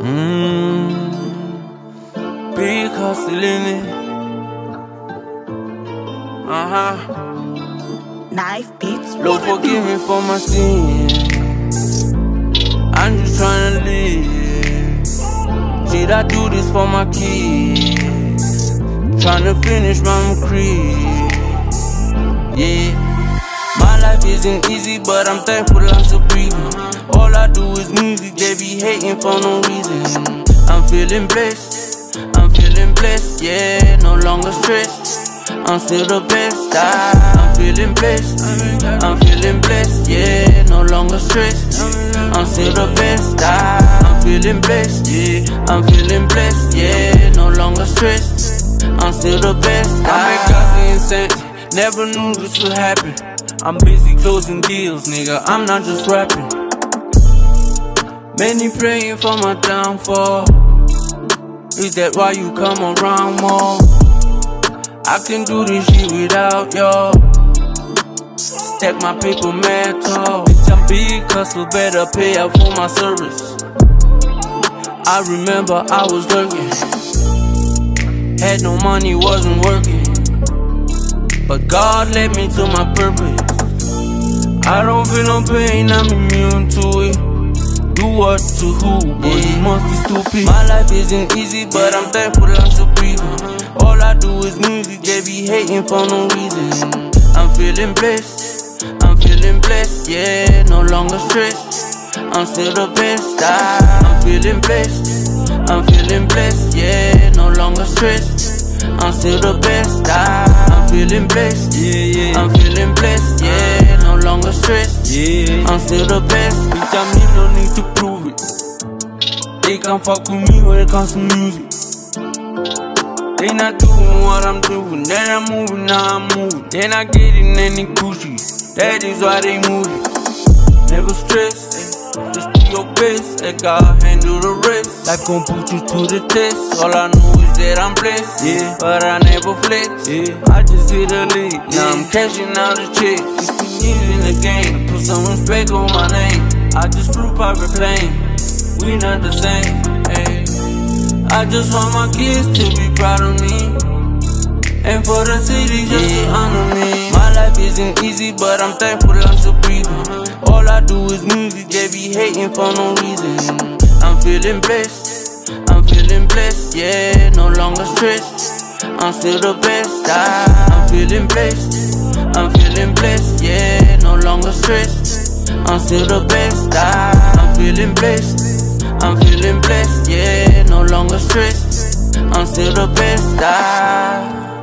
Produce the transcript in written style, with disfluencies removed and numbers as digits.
Big hustle in it. Knife beats. Lord, forgive me for my sins. I'm just tryna live. Shit, I do this for my kids. Tryna finish my career. Yeah. My life isn't easy, but I'm thankful I'm still breathing. All I do is music, they be hating for no reason. I'm feeling blessed, yeah, no longer stressed. I'm still the best, I'm feeling blessed, yeah, no longer stressed. I'm still the best, I'm feeling blessed, yeah, no longer stressed. I'm still the best, I make Godly insanity, never knew this would happen. I'm busy closing deals, nigga, I'm not just rapping. Many praying for my downfall. Is that why you come around more? I can do this shit without y'all. Stack my paper mad tall. Bitch, I'm big hustle, better pay out for my service. I remember I was lurking. Had no money, wasn't working. But God led me to my purpose. I don't feel no pain, I'm immune to it. Do what to who, but you must be stupid. My life isn't easy, but I'm thankful I'm still breathing. All I do is music, they be hating for no reason. I'm feeling blessed, yeah, no longer stressed. I'm still the best, I'm feeling blessed, yeah, no longer stressed. I'm still the best, I'm feeling blessed, yeah, no longer stressed. I'm still the best, bitch, I mean, no need to prove it. They can't fuck with me when it comes to music. They not doing what I'm doing, then I'm moving, now I'm moving. Then I get in any Gucci, that is why they move it. Never stress, just do your best, let God handle the rest. Life gon' put you to the test, all I know is that I'm blessed, yeah, but I never flex, yeah. I just hit a lick, now I'm cashing out the check. 16 years in the game, put some respect on my name. I just flew private plane, we not the same, ayy. I just want my kids to be proud of me, and for the city just to honor me. My life isn't easy, but I'm thankful I'm still breathing. All I do is music, they be hating for no reason. I'm feeling blessed, yeah, no longer stressed. I'm still the best, I'm feeling blessed, yeah, no longer stressed. I'm still the best, I'm feeling blessed, yeah, no longer stressed. I'm still the best,